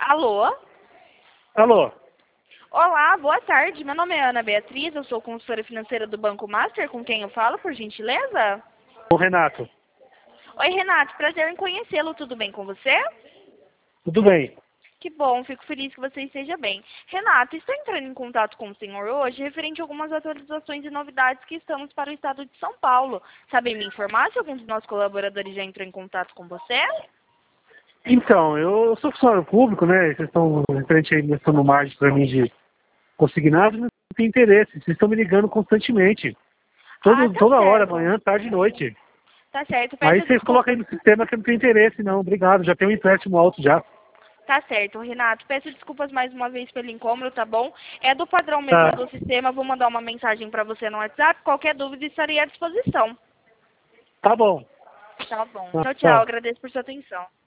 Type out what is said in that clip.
Alô? Alô? Olá, boa tarde. Meu nome é Ana Beatriz, eu sou consultora financeira do Banco Master, com quem eu falo, por gentileza? O Renato. Oi, Renato, prazer em conhecê-lo, tudo bem com você? Tudo bem? Que bom, fico feliz que você esteja bem. Renato, estou entrando em contato com o senhor hoje referente a algumas atualizações e novidades que estamos para o estado de São Paulo. Sabe me informar se algum dos nossos colaboradores já entrou em contato com você? Então, eu sou funcionário público, né? Vocês estão referente aí no margem para mim de consignado, não tem interesse. Vocês estão me ligando constantemente. Ah, tá Toda hora, certo. manhã, tarde e noite. Tá certo, Aí peço vocês colocam desculpas. aí no sistema que eu não tenho interesse, não. Obrigado, já tenho um empréstimo alto já. Tá certo, Renato. Peço desculpas mais uma vez pelo incômodo, tá bom? É do padrão mesmo Tá, do sistema. Vou mandar uma mensagem para você no WhatsApp. Qualquer dúvida estarei à disposição. tá bom. Tá bom. Tá, Tchau, tchau. tá. Agradeço por sua atenção.